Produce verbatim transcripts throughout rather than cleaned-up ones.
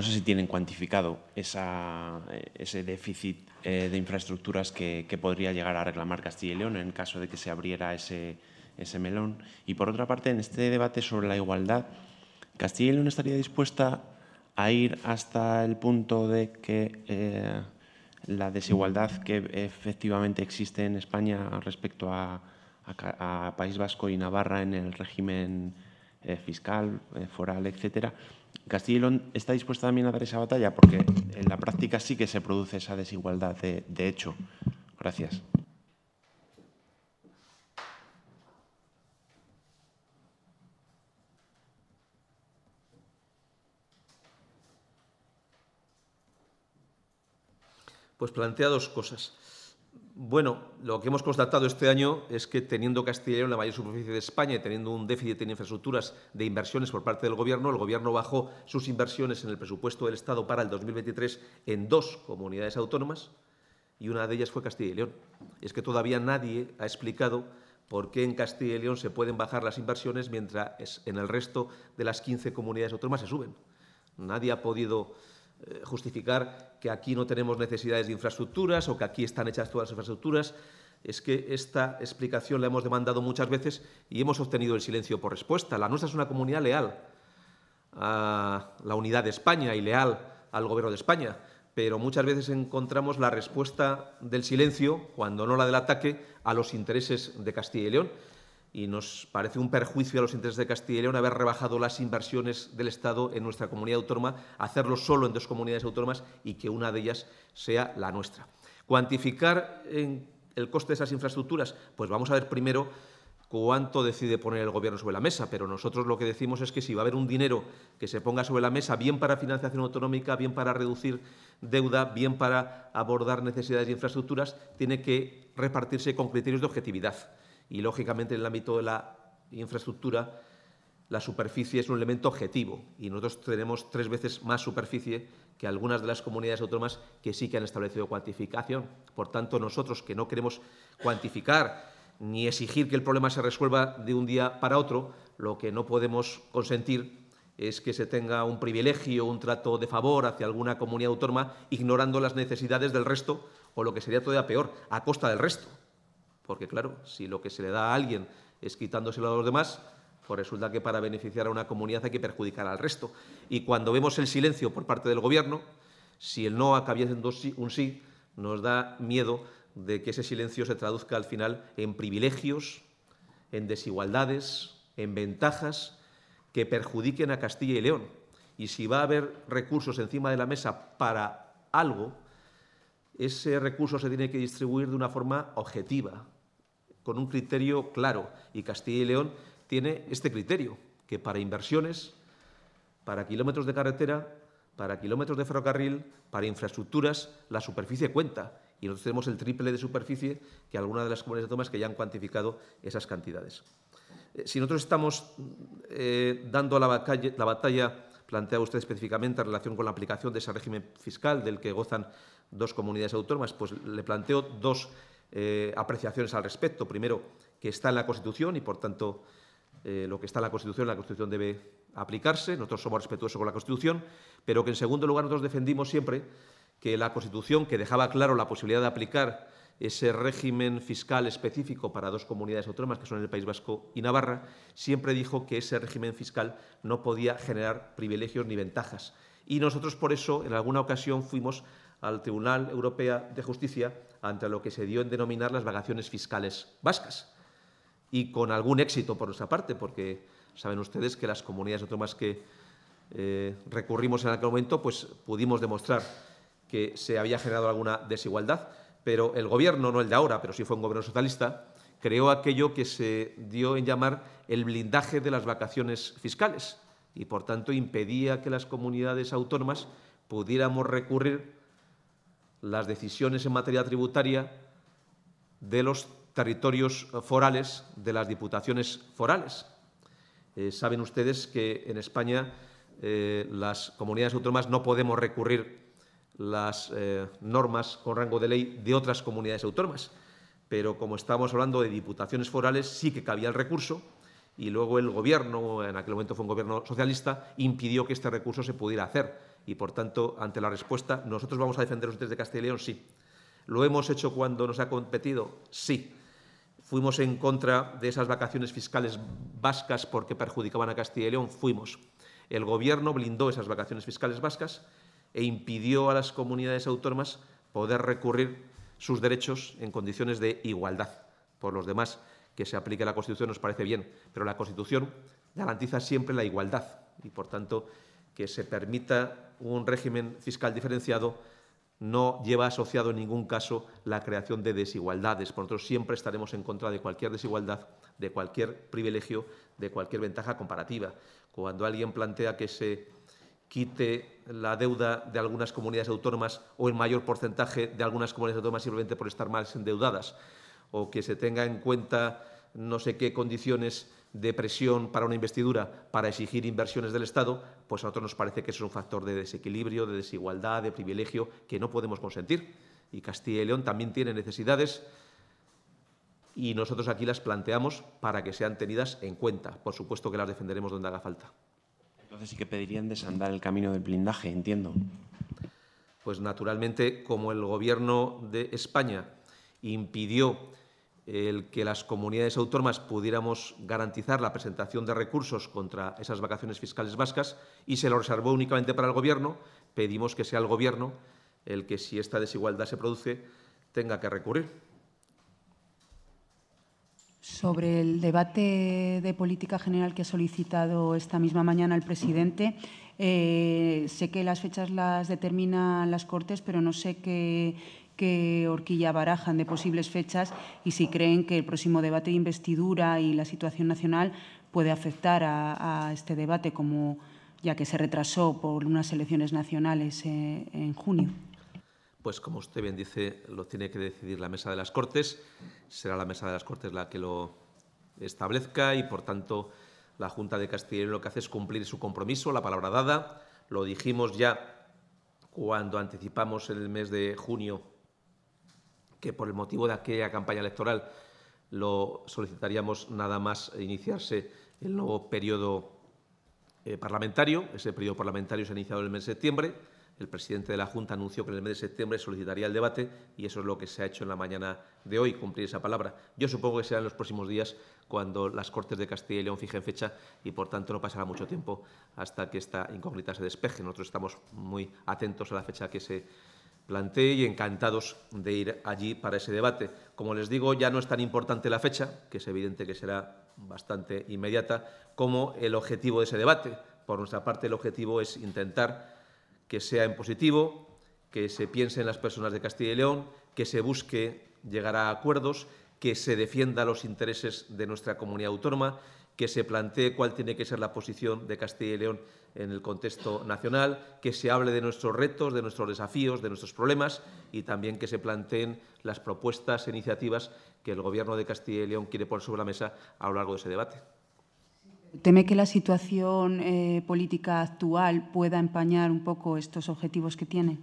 no sé si tienen cuantificado esa, ese déficit eh, de infraestructuras que, que podría llegar a reclamar Castilla y León en caso de que se abriera ese, ese melón. Y, por otra parte, en este debate sobre la igualdad, ¿Castilla y León estaría dispuesta a ir hasta el punto de que eh, la desigualdad que efectivamente existe en España respecto a, a, a País Vasco y Navarra en el régimen eh, fiscal, eh, foral, etcétera? ¿Castilla y León está dispuesta también a dar esa batalla? Porque en la práctica sí que se produce esa desigualdad de, de hecho. Gracias. Pues plantea dos cosas. Bueno, lo que hemos constatado este año es que, teniendo Castilla y León la mayor superficie de España y teniendo un déficit en infraestructuras de inversiones por parte del Gobierno, el Gobierno bajó sus inversiones en el presupuesto del Estado para el dos mil veintitrés en dos comunidades autónomas, y una de ellas fue Castilla y León. Es que todavía nadie ha explicado por qué en Castilla y León se pueden bajar las inversiones mientras en el resto de las quince comunidades autónomas se suben. Nadie ha podido justificar que aquí no tenemos necesidades de infraestructuras o que aquí están hechas todas las infraestructuras. Es que esta explicación la hemos demandado muchas veces y hemos obtenido el silencio por respuesta. La nuestra es una comunidad leal a la unidad de España y leal al Gobierno de España, pero muchas veces encontramos la respuesta del silencio, cuando no la del ataque, a los intereses de Castilla y León. Y nos parece un perjuicio a los intereses de Castilla y León haber rebajado las inversiones del Estado en nuestra comunidad autónoma, hacerlo solo en dos comunidades autónomas y que una de ellas sea la nuestra. ¿Cuantificar en el coste de esas infraestructuras? Pues vamos a ver primero cuánto decide poner el Gobierno sobre la mesa, pero nosotros lo que decimos es que si va a haber un dinero que se ponga sobre la mesa, bien para financiación autonómica, bien para reducir deuda, bien para abordar necesidades de infraestructuras, tiene que repartirse con criterios de objetividad. Y, lógicamente, en el ámbito de la infraestructura, la superficie es un elemento objetivo y nosotros tenemos tres veces más superficie que algunas de las comunidades autónomas que sí que han establecido cuantificación. Por tanto, nosotros, que no queremos cuantificar ni exigir que el problema se resuelva de un día para otro, lo que no podemos consentir es que se tenga un privilegio, un trato de favor hacia alguna comunidad autónoma, ignorando las necesidades del resto o, lo que sería todavía peor, a costa del resto. Porque, claro, si lo que se le da a alguien es quitándoselo a los demás, pues resulta que para beneficiar a una comunidad hay que perjudicar al resto. Y cuando vemos el silencio por parte del Gobierno, si el no acabía siendo un sí, nos da miedo de que ese silencio se traduzca al final en privilegios, en desigualdades, en ventajas que perjudiquen a Castilla y León. Y si va a haber recursos encima de la mesa para algo, ese recurso se tiene que distribuir de una forma objetiva, con un criterio claro. Y Castilla y León tiene este criterio, que para inversiones, para kilómetros de carretera, para kilómetros de ferrocarril, para infraestructuras, la superficie cuenta. Y nosotros tenemos el triple de superficie que algunas de las comunidades autónomas que ya han cuantificado esas cantidades. Eh, si nosotros estamos eh, dando la batalla, la batalla, plantea usted específicamente en relación con la aplicación de ese régimen fiscal del que gozan dos comunidades autónomas, pues le planteo dos eh, apreciaciones al respecto. Primero, que está en la Constitución y, por tanto, eh, lo que está en la Constitución, la Constitución debe aplicarse. Nosotros somos respetuosos con la Constitución, pero que, en segundo lugar, nosotros defendimos siempre que la Constitución, que dejaba claro la posibilidad de aplicar ese régimen fiscal específico para dos comunidades autónomas, que son el País Vasco y Navarra, siempre dijo que ese régimen fiscal no podía generar privilegios ni ventajas. Y nosotros, por eso, en alguna ocasión fuimos al Tribunal Europeo de Justicia ante lo que se dio en denominar las vacaciones fiscales vascas. Y con algún éxito por nuestra parte, porque saben ustedes que las comunidades autónomas que eh, recurrimos en aquel momento, pues pudimos demostrar que se había generado alguna desigualdad, pero el Gobierno, no el de ahora, pero sí fue un Gobierno socialista, creó aquello que se dio en llamar el blindaje de las vacaciones fiscales y, por tanto, impedía que las comunidades autónomas pudiéramos recurrir las decisiones en materia tributaria de los territorios forales de las diputaciones forales. Eh, saben ustedes que en España eh, las comunidades autónomas no podemos recurrir las eh, normas con rango de ley de otras comunidades autónomas, pero como estamos hablando de diputaciones forales, sí que cabía el recurso y luego el Gobierno, en aquel momento fue un Gobierno socialista, impidió que este recurso se pudiera hacer. y, por tanto, ante la respuesta, ¿nosotros vamos a defender los intereses de Castilla y León? Sí. ¿Lo hemos hecho cuando nos ha competido? Sí. ¿Fuimos en contra de esas vacaciones fiscales vascas porque perjudicaban a Castilla y León? Fuimos. El Gobierno blindó esas vacaciones fiscales vascas e impidió a las comunidades autónomas poder recurrir sus derechos en condiciones de igualdad. Por los demás, que se aplique la Constitución nos parece bien, pero la Constitución garantiza siempre la igualdad y, por tanto, que se permita un régimen fiscal diferenciado no lleva asociado en ningún caso la creación de desigualdades. Por nosotros siempre estaremos en contra de cualquier desigualdad, de cualquier privilegio, de cualquier ventaja comparativa. Cuando alguien plantea que se quite la deuda de algunas comunidades autónomas o el mayor porcentaje de algunas comunidades autónomas simplemente por estar más endeudadas, o que se tenga en cuenta no sé qué condiciones de presión para una investidura para exigir inversiones del Estado, pues a nosotros nos parece que eso es un factor de desequilibrio, de desigualdad, de privilegio que no podemos consentir. Y Castilla y León también tiene necesidades y nosotros aquí las planteamos para que sean tenidas en cuenta. Por supuesto que las defenderemos donde haga falta. Entonces sí que pedirían desandar el camino del blindaje, entiendo. Pues naturalmente, como el Gobierno de España impidió el que las comunidades autónomas pudiéramos garantizar la presentación de recursos contra esas vacaciones fiscales vascas y se lo reservó únicamente para el Gobierno, pedimos que sea el Gobierno el que, si esta desigualdad se produce, tenga que recurrir. Sobre el debate de política general que ha solicitado esta misma mañana el presidente, eh, sé que las fechas las determinan las Cortes, pero no sé qué, qué horquilla barajan de posibles fechas y si creen que el próximo debate de investidura y la situación nacional puede afectar a, a este debate, como ya que se retrasó por unas elecciones nacionales eh, en junio. Pues, como usted bien dice, lo tiene que decidir la Mesa de las Cortes. Será la Mesa de las Cortes la que lo establezca y, por tanto, la Junta de Castilla y León lo que hace es cumplir su compromiso, la palabra dada. Lo dijimos ya cuando anticipamos en el mes de junio que, por el motivo de aquella campaña electoral, lo solicitaríamos nada más iniciarse el nuevo periodo eh, parlamentario. Ese periodo parlamentario se ha iniciado en el mes de septiembre. El presidente de la Junta anunció que en el mes de septiembre solicitaría el debate y eso es lo que se ha hecho en la mañana de hoy, cumplir esa palabra. Yo supongo que será en los próximos días cuando las Cortes de Castilla y León fijen fecha y, por tanto, no pasará mucho tiempo hasta que esta incógnita se despeje. Nosotros estamos muy atentos a la fecha que se plantee y encantados de ir allí para ese debate. Como les digo, ya no es tan importante la fecha, que es evidente que será bastante inmediata, como el objetivo de ese debate. Por nuestra parte, el objetivo es intentar que sea en positivo, que se piense en las personas de Castilla y León, que se busque llegar a acuerdos, que se defienda los intereses de nuestra comunidad autónoma, que se plantee cuál tiene que ser la posición de Castilla y León en el contexto nacional, que se hable de nuestros retos, de nuestros desafíos, de nuestros problemas y también que se planteen las propuestas e iniciativas que el Gobierno de Castilla y León quiere poner sobre la mesa a lo largo de ese debate. ¿Teme que la situación eh, política actual pueda empañar un poco estos objetivos que tiene?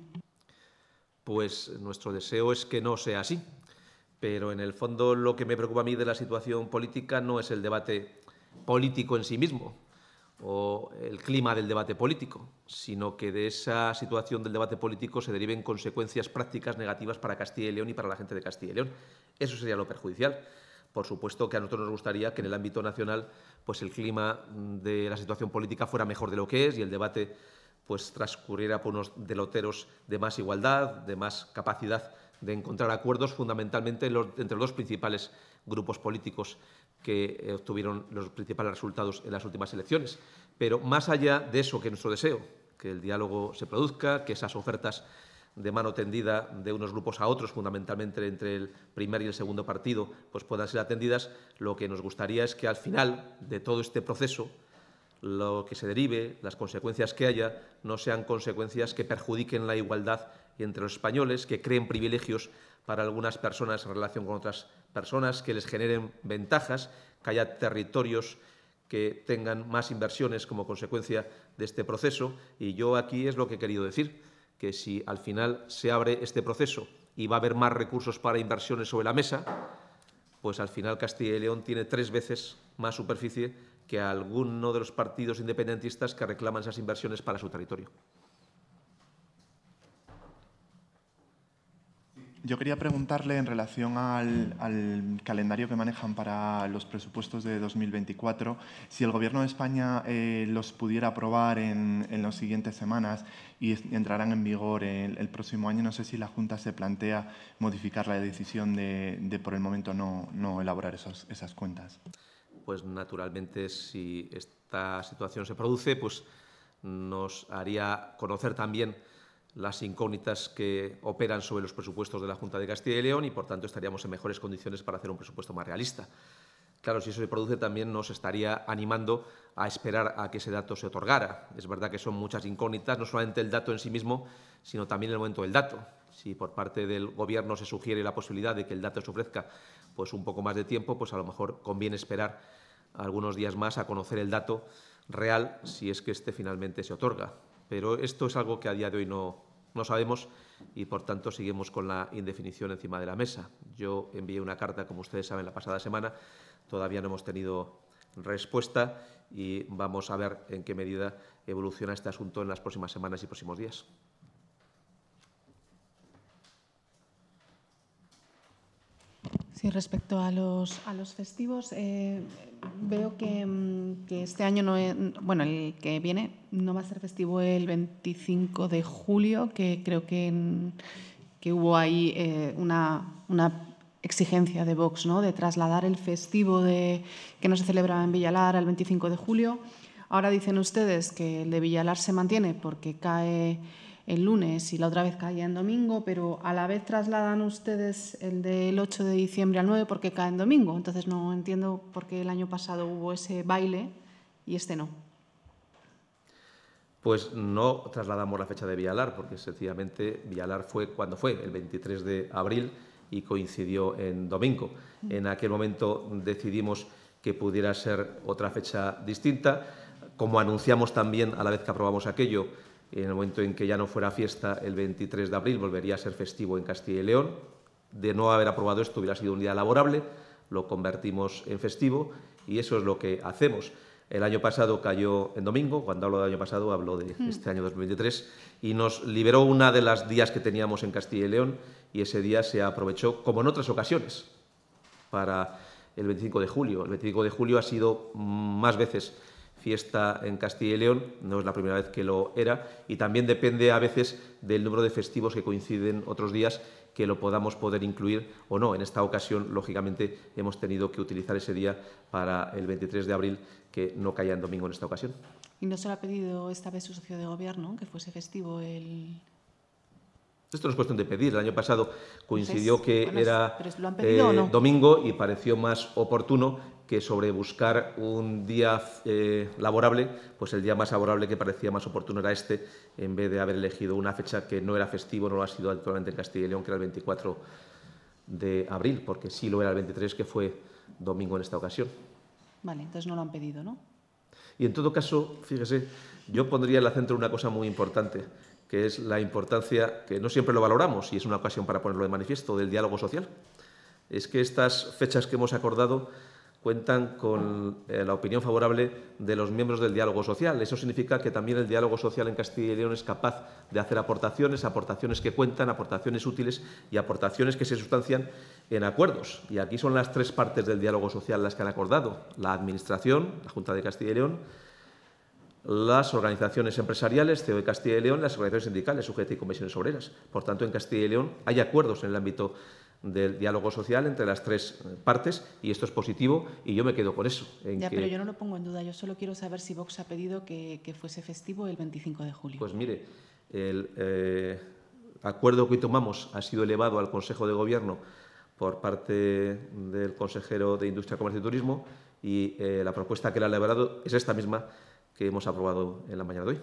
Pues nuestro deseo es que no sea así. Pero, en el fondo, lo que me preocupa a mí de la situación política no es el debate político en sí mismo o el clima del debate político, sino que de esa situación del debate político se deriven consecuencias prácticas negativas para Castilla y León y para la gente de Castilla y León. Eso sería lo perjudicial. Por supuesto que a nosotros nos gustaría que en el ámbito nacional pues el clima de la situación política fuera mejor de lo que es y el debate pues transcurriera por unos derroteros de más igualdad, de más capacidad de encontrar acuerdos fundamentalmente los, entre los dos principales grupos políticos que obtuvieron los principales resultados en las últimas elecciones. Pero más allá de eso, que es nuestro deseo, que el diálogo se produzca, que esas ofertas de mano tendida de unos grupos a otros, fundamentalmente entre el primer y el segundo partido, pues puedan ser atendidas, lo que nos gustaría es que al final de todo este proceso lo que se derive, las consecuencias que haya, no sean consecuencias que perjudiquen la igualdad entre los españoles, que creen privilegios para algunas personas en relación con otras personas, que les generen ventajas, que haya territorios que tengan más inversiones como consecuencia de este proceso. Y yo aquí es lo que he querido decir, que si al final se abre este proceso y va a haber más recursos para inversiones sobre la mesa, pues al final Castilla y León tiene tres veces más superficie que alguno de los partidos independentistas que reclaman esas inversiones para su territorio. Yo quería preguntarle en relación al, al calendario que manejan para los presupuestos de dos mil veinticuatro, si el Gobierno de España eh, los pudiera aprobar en, en las siguientes semanas y entrarán en vigor el, el próximo año. No sé si la Junta se plantea modificar la decisión de, de por el momento, no, no elaborar esos, esas cuentas. Pues naturalmente, si esta situación se produce, pues nos haría conocer también las incógnitas que operan sobre los presupuestos de la Junta de Castilla y León y, por tanto, estaríamos en mejores condiciones para hacer un presupuesto más realista. Claro, si eso se produce, también nos estaría animando a esperar a que ese dato se otorgara. Es verdad que son muchas incógnitas, no solamente el dato en sí mismo, sino también el momento del dato. Si por parte del Gobierno se sugiere la posibilidad de que el dato se ofrezca pues un poco más de tiempo, pues a lo mejor conviene esperar algunos días más a conocer el dato real, si es que este finalmente se otorga. Pero esto es algo que a día de hoy no, no sabemos y, por tanto, seguimos con la indefinición encima de la mesa. Yo envié una carta, como ustedes saben, la pasada semana. Todavía no hemos tenido respuesta y vamos a ver en qué medida evoluciona este asunto en las próximas semanas y próximos días. Sí, respecto a los, a los festivos, eh, veo que, que este año, no es, bueno, el que viene no va a ser festivo el veinticinco de julio, que creo que, que hubo ahí eh, una, una exigencia de Vox, ¿no?, de trasladar el festivo de, que no se celebraba en Villalar al veinticinco de julio. Ahora dicen ustedes que el de Villalar se mantiene porque cae el lunes y la otra vez caía en domingo, pero a la vez trasladan ustedes el del ocho de diciembre al nueve porque cae en domingo. Entonces no entiendo por qué el año pasado hubo ese baile y este no. Pues no trasladamos la fecha de Villalar, porque sencillamente Villalar fue cuando fue, el veintitrés de abril, y coincidió en domingo. En aquel momento decidimos que pudiera ser otra fecha distinta. Como anunciamos también a la vez que aprobamos aquello, en el momento en que ya no fuera fiesta, el veintitrés de abril volvería a ser festivo en Castilla y León. De no haber aprobado esto, hubiera sido un día laborable, lo convertimos en festivo y eso es lo que hacemos. El año pasado cayó en domingo. Cuando hablo del año pasado, hablo de este año dos mil veintitrés, y nos liberó una de las días que teníamos en Castilla y León, y ese día se aprovechó, como en otras ocasiones, para el veinticinco de julio. El veinticinco de julio ha sido más veces fiesta en Castilla y León, no es la primera vez que lo era, y también depende a veces del número de festivos que coinciden otros días, que lo podamos poder incluir o no. En esta ocasión, lógicamente, hemos tenido que utilizar ese día para el veintitrés de abril, que no caía en domingo en esta ocasión. ¿Y no se lo ha pedido esta vez su socio de gobierno, que fuese festivo el...? Esto no es cuestión de pedir. El año pasado coincidió Entonces, que bueno, era ¿lo han pedido eh, o no? domingo y pareció más oportuno que sobre buscar un día eh, laborable, pues el día más laborable que parecía más oportuno era este, en vez de haber elegido una fecha que no era festivo, no lo ha sido actualmente en Castilla y León, que era el veinticuatro de abril, porque sí lo era el veintitrés, que fue domingo en esta ocasión. Vale, entonces no lo han pedido, ¿no? Y en todo caso, fíjese, yo pondría el acento en una cosa muy importante, que es la importancia, que no siempre lo valoramos, y es una ocasión para ponerlo de manifiesto, del diálogo social. Es que estas fechas que hemos acordado cuentan con eh, la opinión favorable de los miembros del diálogo social. Eso significa que también el diálogo social en Castilla y León es capaz de hacer aportaciones, aportaciones que cuentan, aportaciones útiles y aportaciones que se sustancian en acuerdos. Y aquí son las tres partes del diálogo social las que han acordado: la Administración, la Junta de Castilla y León, las organizaciones empresariales, C E O de Castilla y León, las organizaciones sindicales, U G T y comisiones obreras. Por tanto, en Castilla y León hay acuerdos en el ámbito del diálogo social entre las tres partes, y esto es positivo, y yo me quedo con eso. En ya, que, pero yo no lo pongo en duda. Yo solo quiero saber si Vox ha pedido que, que fuese festivo el veinticinco de julio. Pues mire, el eh, acuerdo que tomamos ha sido elevado al Consejo de Gobierno por parte del consejero de Industria, Comercio y Turismo, y eh, la propuesta que le ha elaborado es esta misma que hemos aprobado en la mañana de hoy.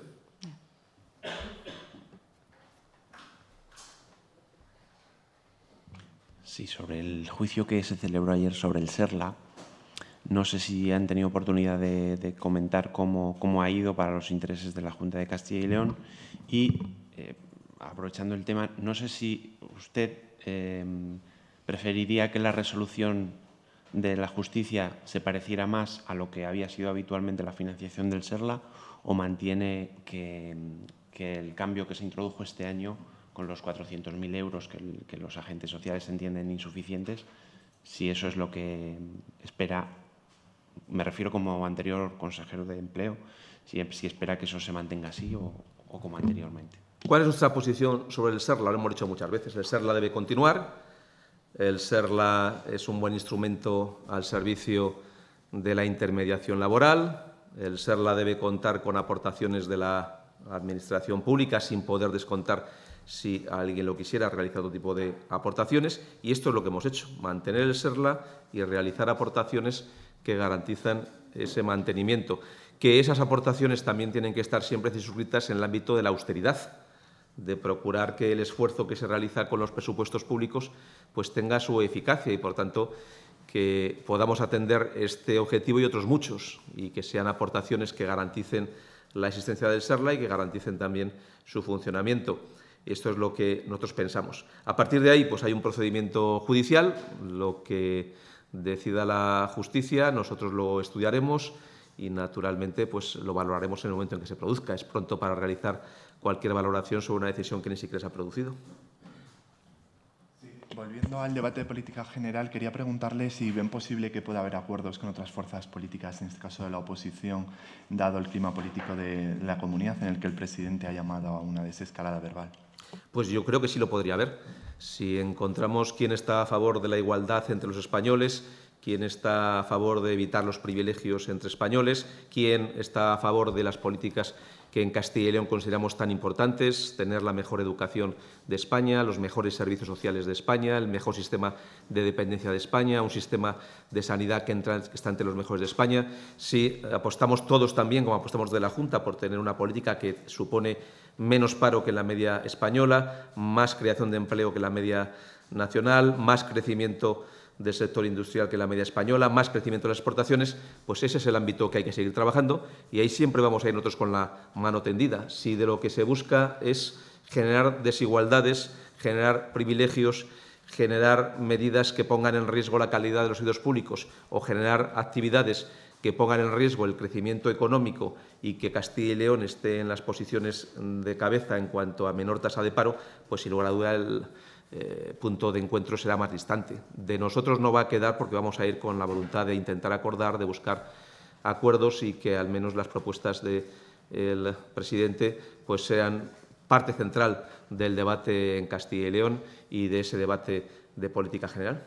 Sí, sobre el juicio que se celebró ayer sobre el SERLA, no sé si han tenido oportunidad de, de comentar cómo, cómo ha ido para los intereses de la Junta de Castilla y León, y, eh, aprovechando el tema, no sé si usted eh, preferiría que la resolución de la justicia se pareciera más a lo que había sido habitualmente la financiación del SERLA, o mantiene que, que el cambio que se introdujo este año con los cuatrocientos mil euros que, el, que los agentes sociales entienden insuficientes, si eso es lo que espera, me refiero como anterior consejero de Empleo, si, si espera que eso se mantenga así o, o como anteriormente. ¿Cuál es nuestra posición sobre el SERLA? Lo hemos dicho muchas veces. El SERLA debe continuar. El SERLA es un buen instrumento al servicio de la intermediación laboral. El SERLA debe contar con aportaciones de la Administración pública sin poder descontar, si alguien lo quisiera, realizar otro tipo de aportaciones. Y esto es lo que hemos hecho, mantener el SERLA y realizar aportaciones que garantizan ese mantenimiento. Que esas aportaciones también tienen que estar siempre circunscritas en el ámbito de la austeridad, de procurar que el esfuerzo que se realiza con los presupuestos públicos pues tenga su eficacia y, por tanto, que podamos atender este objetivo y otros muchos, y que sean aportaciones que garanticen la existencia del SERLA y que garanticen también su funcionamiento. Esto es lo que nosotros pensamos. A partir de ahí, pues hay un procedimiento judicial. Lo que decida la justicia, nosotros lo estudiaremos y, naturalmente, pues lo valoraremos en el momento en que se produzca. Es pronto para realizar cualquier valoración sobre una decisión que ni siquiera se ha producido. Volviendo al debate de política general, quería preguntarle si ven posible que pueda haber acuerdos con otras fuerzas políticas, en este caso de la oposición, dado el clima político de la comunidad en el que el presidente ha llamado a una desescalada verbal. Pues yo creo que sí lo podría haber. Si encontramos quién está a favor de la igualdad entre los españoles, quién está a favor de evitar los privilegios entre españoles, quién está a favor de las políticas que en Castilla y León consideramos tan importantes, tener la mejor educación de España, los mejores servicios sociales de España, el mejor sistema de dependencia de España, un sistema de sanidad que, entra, que está entre los mejores de España. Si apostamos todos también, como apostamos de la Junta, por tener una política que supone menos paro que la media española, más creación de empleo que la media nacional, más crecimiento del sector industrial que la media española, más crecimiento de las exportaciones, pues ese es el ámbito que hay que seguir trabajando, y ahí siempre vamos a ir nosotros con la mano tendida. Si de lo que se busca es generar desigualdades, generar privilegios, generar medidas que pongan en riesgo la calidad de los servicios públicos o generar actividades que pongan en riesgo el crecimiento económico y que Castilla y León esté en las posiciones de cabeza en cuanto a menor tasa de paro, pues sin lugar a duda el Eh, punto de encuentro será más distante. De nosotros no va a quedar, porque vamos a ir con la voluntad de intentar acordar, de buscar acuerdos y que al menos las propuestas del presidente pues sean parte central del debate en Castilla y León y de ese debate de política general.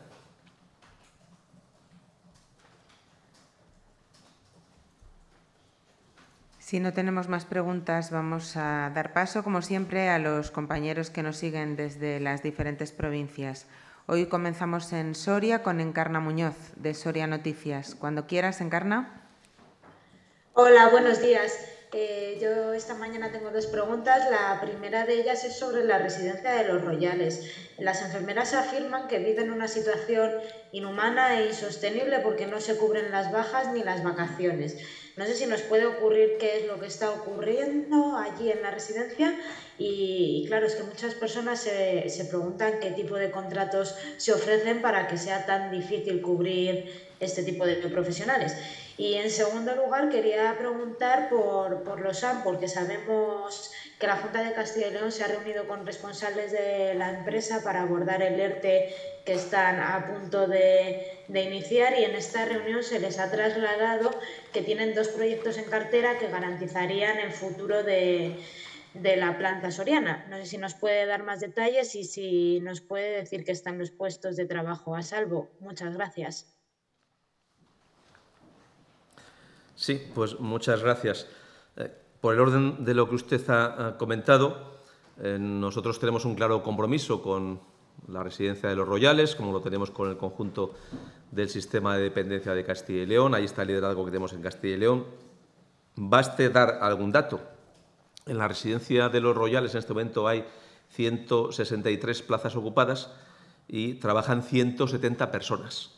Si no tenemos más preguntas, vamos a dar paso, como siempre, a los compañeros que nos siguen desde las diferentes provincias. Hoy comenzamos en Soria con Encarna Muñoz, de Soria Noticias. Cuando quieras, Encarna. Hola, buenos días. Eh, yo esta mañana tengo dos preguntas. La primera de ellas es sobre la residencia de Los Royales. Las enfermeras afirman que viven una situación inhumana e insostenible porque no se cubren las bajas ni las vacaciones. No sé si nos puede ocurrir qué es lo que está ocurriendo allí en la residencia y, y claro, es que muchas personas se, se preguntan qué tipo de contratos se ofrecen para que sea tan difícil cubrir este tipo de profesionales. Y en segundo lugar quería preguntar por, por los A M, porque sabemos que la Junta de Castilla y León se ha reunido con responsables de la empresa para abordar el ERTE que están a punto de, de iniciar, y en esta reunión se les ha trasladado que tienen dos proyectos en cartera que garantizarían el futuro de, de la planta soriana. No sé si nos puede dar más detalles y si nos puede decir que están los puestos de trabajo a salvo. Muchas gracias. Sí, pues muchas gracias. Eh, por el orden de lo que usted ha, ha comentado, eh, nosotros tenemos un claro compromiso con la residencia de Los Royales, como lo tenemos con el conjunto del sistema de dependencia de Castilla y León. Ahí está el liderazgo que tenemos en Castilla y León. Baste dar algún dato. En la residencia de Los Royales en este momento hay ciento sesenta y tres plazas ocupadas y trabajan ciento setenta personas.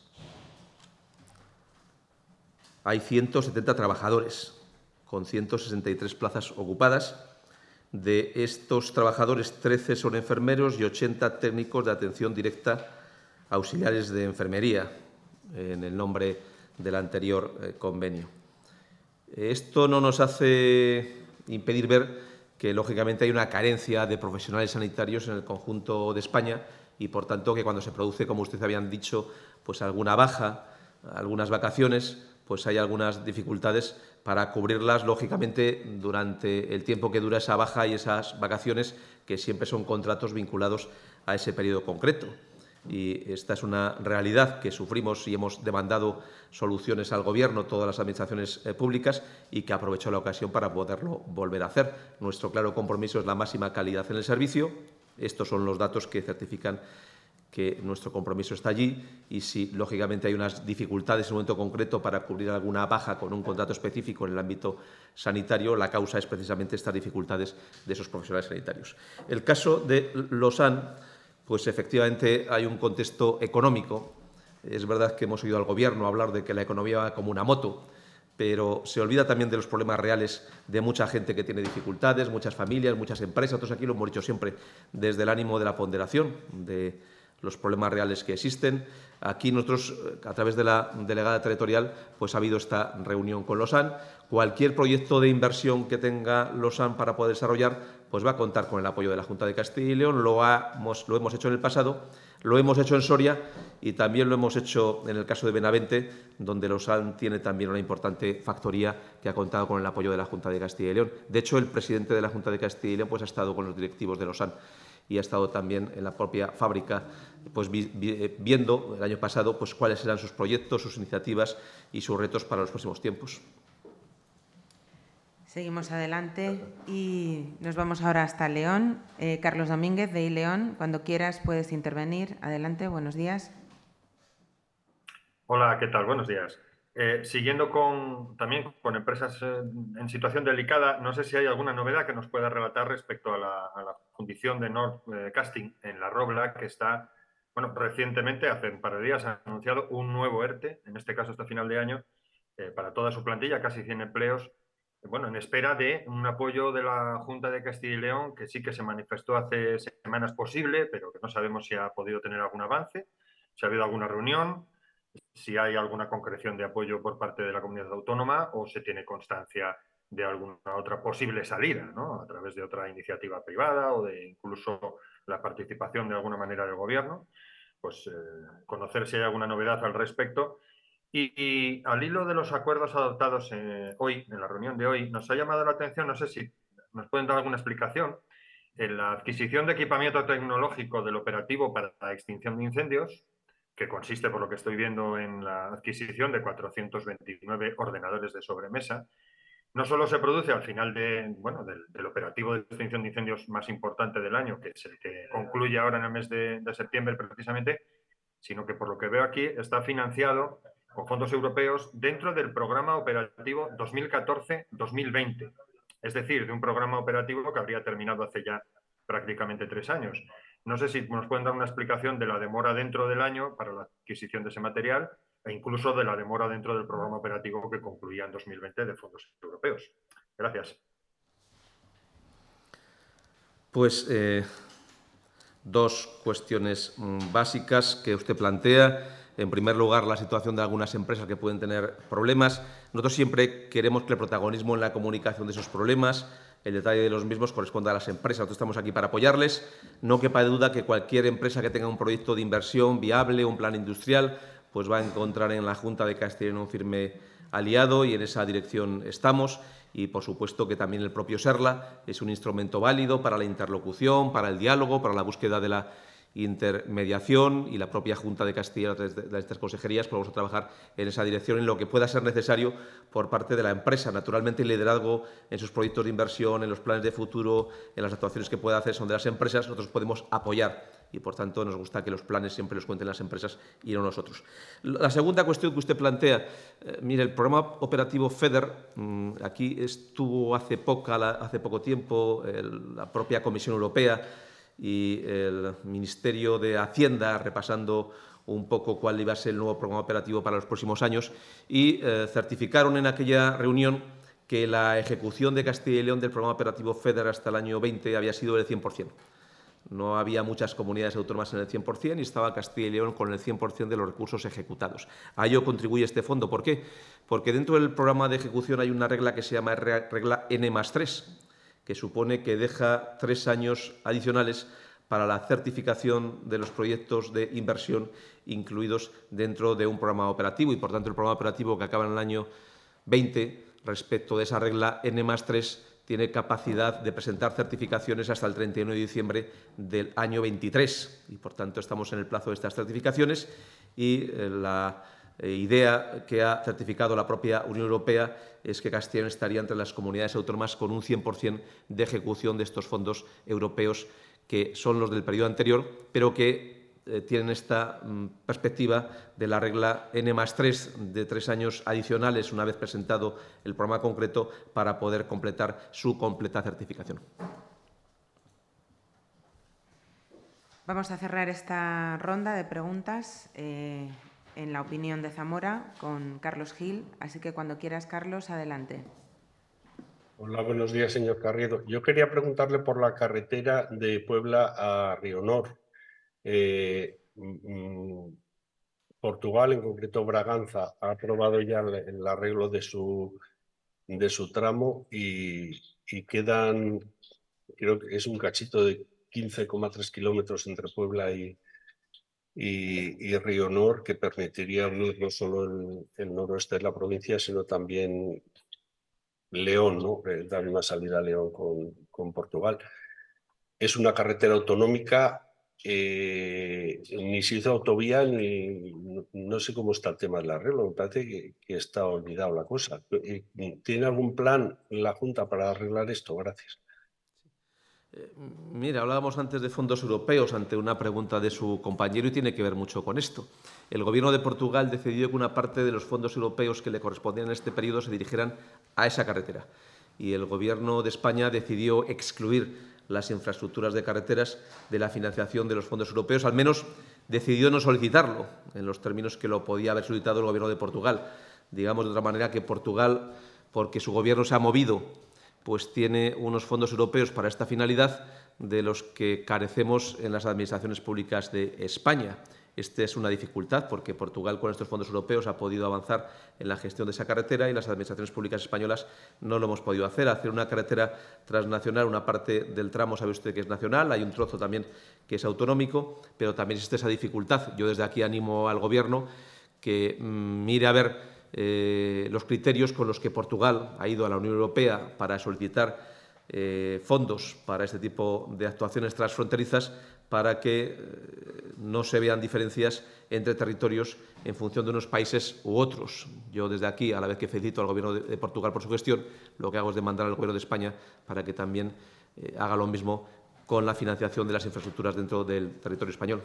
Hay ciento setenta trabajadores con ciento sesenta y tres plazas ocupadas. De estos trabajadores, trece son enfermeros y ochenta técnicos de atención directa, auxiliares de enfermería, en el nombre del anterior eh, convenio. Esto no nos hace impedir ver que lógicamente hay una carencia de profesionales sanitarios en el conjunto de España y, por tanto, que cuando se produce, como ustedes habían dicho, pues alguna baja, algunas vacaciones, pues hay algunas dificultades para cubrirlas, lógicamente, durante el tiempo que dura esa baja y esas vacaciones, que siempre son contratos vinculados a ese periodo concreto. Y esta es una realidad que sufrimos y hemos demandado soluciones al Gobierno, todas las administraciones eh, públicas, y que aprovecho la ocasión para poderlo volver a hacer. Nuestro claro compromiso es la máxima calidad en el servicio. Estos son los datos que certifican que nuestro compromiso está allí, y si, lógicamente, hay unas dificultades en un momento concreto para cubrir alguna baja con un contrato específico en el ámbito sanitario, la causa es precisamente estas dificultades de esos profesionales sanitarios. El caso de Lausanne, pues efectivamente hay un contexto económico. Es verdad que hemos oído al Gobierno hablar de que la economía va como una moto, pero se olvida también de los problemas reales de mucha gente que tiene dificultades, muchas familias, muchas empresas. Nosotros aquí lo hemos dicho siempre desde el ánimo de la ponderación, de los problemas reales que existen. Aquí nosotros, a través de la delegada territorial, pues ha habido esta reunión con Lausanne. Cualquier proyecto de inversión que tenga Lausanne para poder desarrollar, pues va a contar con el apoyo de la Junta de Castilla y León. Lo, hemos, lo hemos hecho en el pasado, lo hemos hecho en Soria y también lo hemos hecho en el caso de Benavente, donde Lausanne tiene también una importante factoría que ha contado con el apoyo de la Junta de Castilla y León. De hecho, el presidente de la Junta de Castilla y León pues, ha estado con los directivos de Lausanne y ha estado también en la propia fábrica pues, vi, vi, viendo el año pasado pues, cuáles eran sus proyectos, sus iniciativas y sus retos para los próximos tiempos. Seguimos adelante y nos vamos ahora hasta León. Eh, Carlos Domínguez, de iLeón, cuando quieras puedes intervenir. Adelante, buenos días. Hola, ¿qué tal? Buenos días. Eh, siguiendo con, también con empresas eh, en situación delicada, no sé si hay alguna novedad que nos pueda relatar respecto a la, a la fundición de Nord eh, Casting en La Robla, que está, bueno, recientemente, hace un par de días, ha anunciado un nuevo ERTE, en este caso hasta final de año, eh, para toda su plantilla, casi cien empleos, eh, bueno, en espera de un apoyo de la Junta de Castilla y León, que sí que se manifestó hace semanas posible, pero que no sabemos si ha podido tener algún avance, si ha habido alguna reunión, si hay alguna concreción de apoyo por parte de la comunidad autónoma o se tiene constancia de alguna otra posible salida, ¿no? A través de otra iniciativa privada o de incluso la participación de alguna manera del Gobierno, pues eh, conocer si hay alguna novedad al respecto. Y, y al hilo de los acuerdos adoptados eh, hoy, en la reunión de hoy, nos ha llamado la atención, no sé si nos pueden dar alguna explicación, en la adquisición de equipamiento tecnológico del operativo para la extinción de incendios, que consiste, por lo que estoy viendo, en la adquisición de cuatrocientos veintinueve ordenadores de sobremesa. No solo se produce al final de, bueno, del, del operativo de extinción de incendios más importante del año, que es el que concluye ahora en el mes de, de septiembre precisamente, sino que, por lo que veo aquí, está financiado con fondos europeos dentro del programa operativo dos mil catorce dos mil veinte. Es decir, de un programa operativo que habría terminado hace ya prácticamente tres años. No sé si nos pueden dar una explicación de la demora dentro del año para la adquisición de ese material e incluso de la demora dentro del programa operativo que concluía en dos mil veinte de fondos europeos. Gracias. Pues eh, dos cuestiones básicas que usted plantea. En primer lugar, la situación de algunas empresas que pueden tener problemas. Nosotros siempre queremos que el protagonismo en la comunicación de esos problemas, el detalle de los mismos, corresponda a las empresas. Nosotros estamos aquí para apoyarles. No quepa duda que cualquier empresa que tenga un proyecto de inversión viable, un plan industrial, pues va a encontrar en la Junta de Castilla y León un firme aliado y en esa dirección estamos. Y, por supuesto, que también el propio SERLA es un instrumento válido para la interlocución, para el diálogo, para la búsqueda de la intermediación, y la propia Junta de Castilla y León, de estas consejerías, pues vamos a trabajar en esa dirección en lo que pueda ser necesario por parte de la empresa. Naturalmente, el liderazgo en sus proyectos de inversión, en los planes de futuro, en las actuaciones que pueda hacer son de las empresas. Nosotros podemos apoyar y, por tanto, nos gusta que los planes siempre los cuenten las empresas y no nosotros. La segunda cuestión que usted plantea, eh, mire, el programa operativo FEDER, mmm, aquí estuvo hace, poca, la, hace poco tiempo el, la propia Comisión Europea y el Ministerio de Hacienda repasando un poco cuál iba a ser el nuevo programa operativo para los próximos años y eh, certificaron en aquella reunión que la ejecución de Castilla y León del programa operativo FEDER hasta el año veinte había sido del cien por cien. No había muchas comunidades autónomas en el cien por cien y estaba Castilla y León con el cien por cien de los recursos ejecutados. A ello contribuye este fondo. ¿Por qué? Porque dentro del programa de ejecución hay una regla que se llama regla N más tres, que supone que deja tres años adicionales para la certificación de los proyectos de inversión incluidos dentro de un programa operativo y, por tanto, el programa operativo que acaba en el año veinte, respecto de esa regla N más tres, tiene capacidad de presentar certificaciones hasta el treinta y uno de diciembre del año veintitrés y, por tanto, estamos en el plazo de estas certificaciones y eh, la eh, idea que ha certificado la propia Unión Europea es que Castilla y León estaría entre las comunidades autónomas con un cien por cien de ejecución de estos fondos europeos que son los del periodo anterior, pero que eh, tienen esta mm, perspectiva de la regla N más tres de tres años adicionales una vez presentado el programa concreto para poder completar su completa certificación. Vamos a cerrar esta ronda de preguntas eh, en la opinión de Zamora con Carlos Gil. Así que cuando quieras, Carlos, adelante. Hola, buenos días, señor Carriedo. Yo quería preguntarle por la carretera de Puebla a Rionor. Eh, mm, Portugal, en concreto Braganza, ha aprobado ya el, el arreglo de su, de su tramo y, y quedan, creo que es un cachito de quince coma tres kilómetros entre Puebla y, y, y Rionor, que permitiría unir no solo el, el noroeste de la provincia, sino también León, ¿no? Eh, dar una salida a León con, con Portugal. Es una carretera autonómica, eh, ni se hizo autovía, ni no, no sé cómo está el tema del arreglo, me parece que, que está olvidado la cosa. ¿Tiene algún plan la Junta para arreglar esto? Gracias. Mira, hablábamos antes de fondos europeos ante una pregunta de su compañero y tiene que ver mucho con esto. El Gobierno de Portugal decidió que una parte de los fondos europeos que le correspondían en este periodo se dirigieran a esa carretera. Y el Gobierno de España decidió excluir las infraestructuras de carreteras de la financiación de los fondos europeos, al menos decidió no solicitarlo en los términos que lo podía haber solicitado el Gobierno de Portugal. Digamos de otra manera que Portugal, porque su Gobierno se ha movido, pues tiene unos fondos europeos para esta finalidad de los que carecemos en las administraciones públicas de España. Esta es una dificultad porque Portugal con estos fondos europeos ha podido avanzar en la gestión de esa carretera y las administraciones públicas españolas no lo hemos podido hacer. Hacer una carretera transnacional, una parte del tramo sabe usted que es nacional, hay un trozo también que es autonómico, pero también existe esa dificultad. Yo desde aquí animo al Gobierno que mmm, mire a ver Eh, los criterios con los que Portugal ha ido a la Unión Europea para solicitar eh, fondos para este tipo de actuaciones transfronterizas para que eh, no se vean diferencias entre territorios en función de unos países u otros. Yo desde aquí, a la vez que felicito al Gobierno de, de Portugal por su gestión, lo que hago es demandar al Gobierno de España para que también eh, haga lo mismo con la financiación de las infraestructuras dentro del territorio español.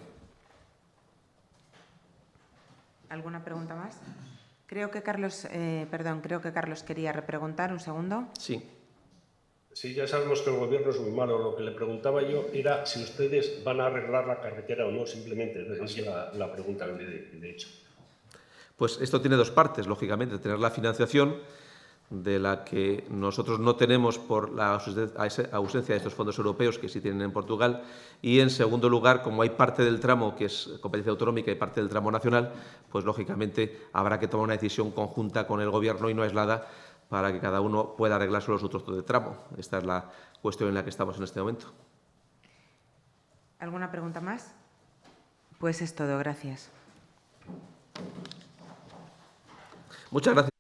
¿Alguna pregunta más? Creo que Carlos, eh, perdón, creo que Carlos quería repreguntar. Un segundo. Sí. Sí, ya sabemos que el Gobierno es muy malo. Lo que le preguntaba yo era si ustedes van a arreglar la carretera o no, simplemente. Es la, la pregunta que le he hecho. Pues esto tiene dos partes, lógicamente. Tener la financiación, de la que nosotros no tenemos por la ausencia de estos fondos europeos que sí tienen en Portugal, y en segundo lugar, como hay parte del tramo que es competencia autonómica y parte del tramo nacional, pues lógicamente habrá que tomar una decisión conjunta con el Gobierno y no aislada para que cada uno pueda arreglar solo su trozo de tramo. Esta es la cuestión en la que estamos en este momento. ¿Alguna pregunta más? Pues es todo. Gracias. Muchas gracias.